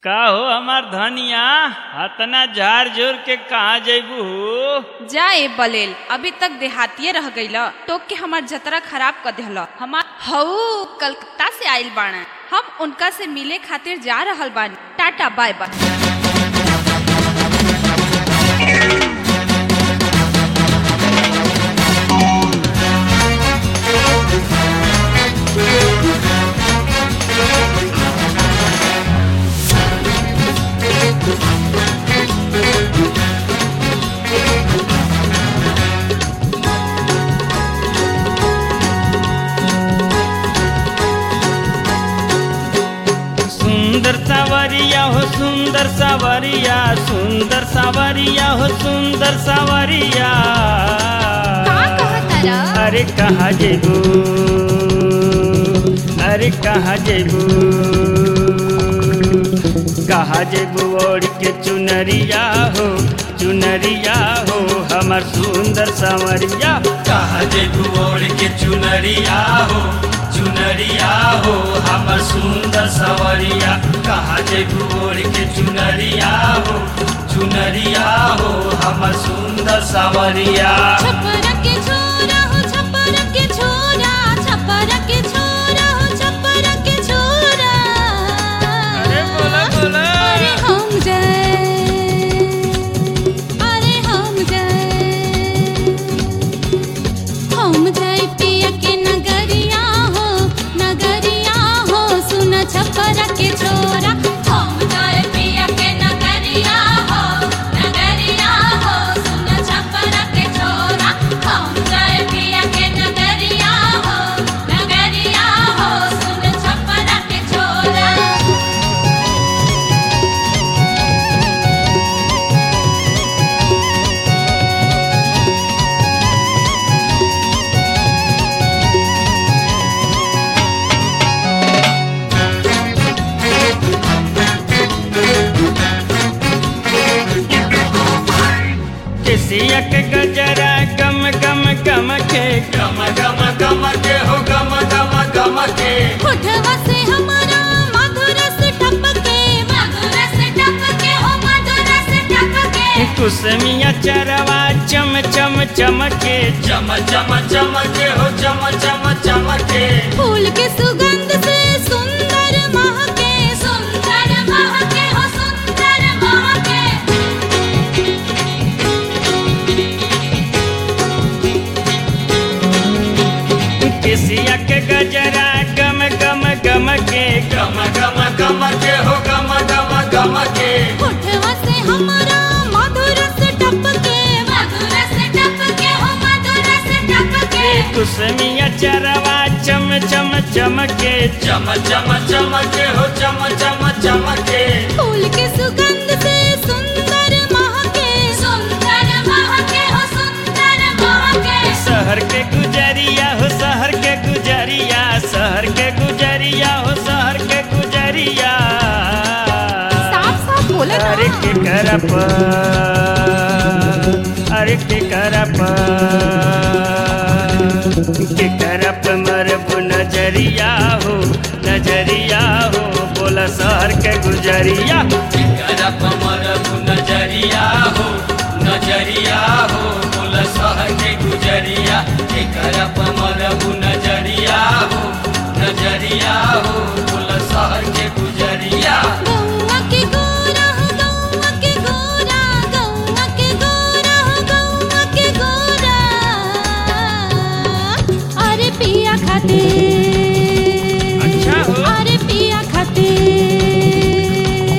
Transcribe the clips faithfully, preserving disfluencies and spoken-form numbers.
का हो हमार धनिया अतना झाड़ झूर के कहाँ जेबू? जाए बलेल अभी तक देहातिये रह गईल तो के हमार जतरा खराब कर देहल। हमार हऊ कलकत्ता से आइल बाड़ा, हम उनका से मिले खातिर जा रहल बानी। Tata bye bye. सुंदर सावरिया हो सुंदर सावरिया, सुंदर सावरिया हो सुंदर सावरिया। का कहतारा? अरे कहाँ जेबू, अरे कहाँ जेबू, कहाँ जेबू ओढ़ के चुनरिया हो, चुनरिया हो हमार सुंदर सावरिया। कहाँ जेबू ओढ़ के चुनरिया हो, चुनरिया हो हमर सुंदर सवरिया। कहाँ जेबू ओढ़ के चुनरिया हो, चुनरिया हो हमर सुंदर सवरिया। छपरा के छोरा हो, छपरा के छोरा, छपरा के छोरा हो, छपरा के छोरा। अरे बोला बोला। अरे हम जाए, अरे हम जाए, हम जाए पिया के नगरिया हो, नगरिया हो सुना छपरा के छोरा। हम जाए पिया के नगरिया हो, नगरिया हो सुना छपरा के छोरा। हम जाए पिया के नगरिया हो, नगरिया हो सुना छपरा के छोरा। केसिया के गजरा गम गम गम के, गम गम गम के हो गम गम गम के। होठवा से हमारा मधुर से टपके, मधुर से टपके हो, मधुर से टपके। कुसमिया चरवा चम चम चमके, चम चम चमके हो चम चम चमके। फूल के सुगंध से सुंदर महके, सुंदर महके हो, सुंदर महके। केसिया के गजरा गम गम गम के, गम गम गम के हो गम गम गम के। होठवा से हमारा मधुर से टपके, मधुर से टपके हो, मधुर से टपके। कुसमिया चरवा चम चम चमके, चम चम चमके हो चम चम चमके। फूल के सुगंध से सुंदर महके, सुंदर महके हो, सुंदर महके। शहर के गुजरिया हो, शहर के गुजरिया, शहर के गुजरिया हो, शहर के गुजरिया। साफ साफ बोला ना। अरे के करप, अरे के करप, के करप मरब नजरिया हो, नजरिया हो बोला शहर के गुजरिया। करप मरब नजरिया हो, नजरिया हो बोल शहर के गुजरिया। करप मरब नजरिया हो, नजरिया हो बोल शहर के गुजरिया। गौवा के गोरा हो, गौवा के गोरा, गौवा के गोरा हो, गौवा के गोरा। अरे पिया खाते, अच्छा हो। अरे पिया खाते,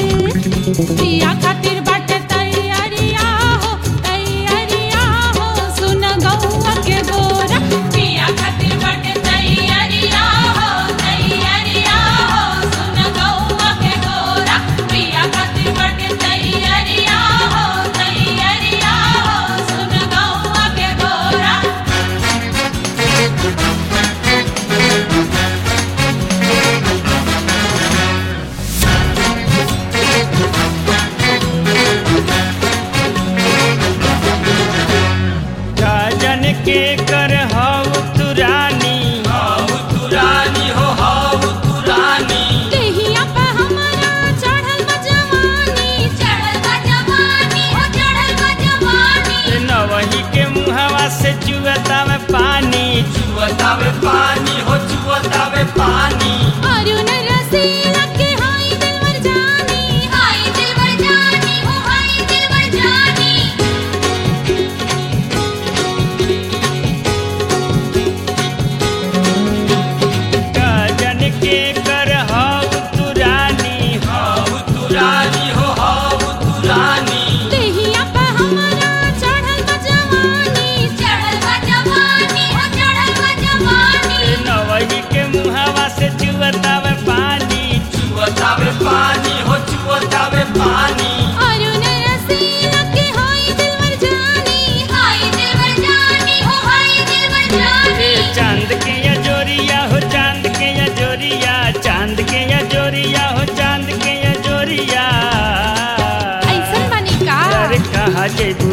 कहाँ जेबू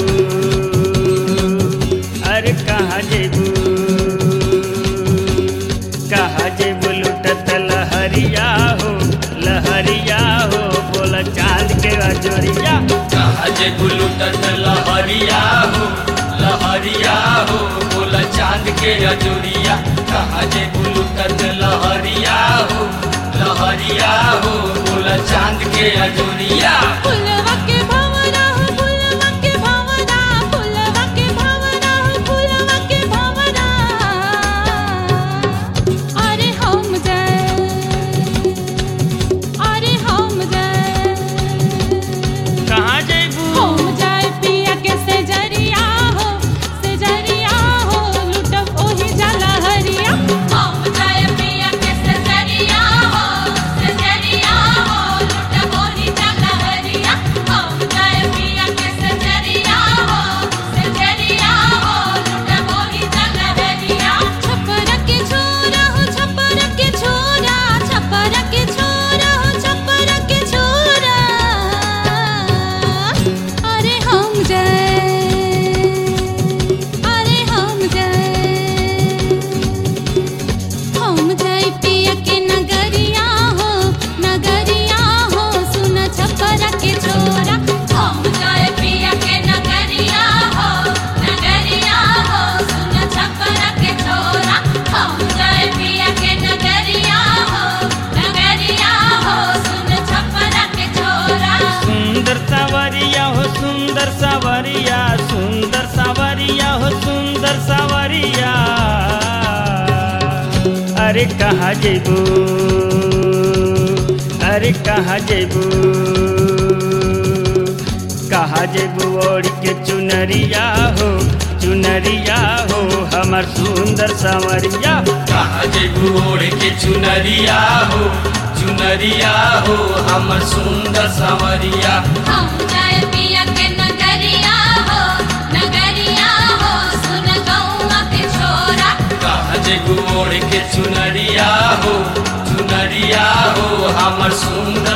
अरे कहाँ जेबू कहाँ जेबू लुटत लहरिया हो लहरिया हो बोला चांद के अजोरिया कहाँ जेबू लुटत लहरिया हो लहरिया हो बोला चांद के अजोरिया कहाँ जेबू लुटत लहरिया हो लहरिया हो बोला चांद के अजोरिया फुलवा के भंवरा हो फुलवा के भंवरा फुलवा के भंवरा हो फुलवा के भंवरा अरे हम जाए अरे हम जाए कहाँ जेबू हम जाए पिया के सेजरिया हो सेजरिया हो लुटब ओही जाला हरिया हम जाए पिया के सेजरिया हो सेजरिया हो लुटब ओही जाला हरिया हम जाए पिया के सेजरिया हो सेजरिया हो लुटब ओही जाला हरिया छपरा के छोरा हो छपरा के छोरा छपरा के छोरा हो छपरा के छोरा अरे हम जाए अरे हम जाए हम जाए पिया के नगरिया हो नगरिया हो सुन छपरा के छोरा हम जाए पिया के नगरिया हो नगरिया हो सुन छपरा के छोरा हम जाए पिया के नगरिया हो नगरिया हो सुन छपरा के छोरा सुंदर सावरिया हो सुंदर सावरिया सुंदर सावरिया हो सुंदर सावरिया अरे कहाँ जेबू अरे कहाँ जेबू कहाँ जेबू ओढ़ के चुनरिया हो चुनरिया हो हमार सुंदर सावरिया कहाँ जेबू ओढ़ के चुनरिया हो चुनरिया हो हमर सुंदर संवरिया हम जाए पिया के नगरिया हो नगरिया हो सुन गौआ के छोरा कहाँ जेबू ओढ़ के चुनरिया हो चुनरिया हो हमर सुंदर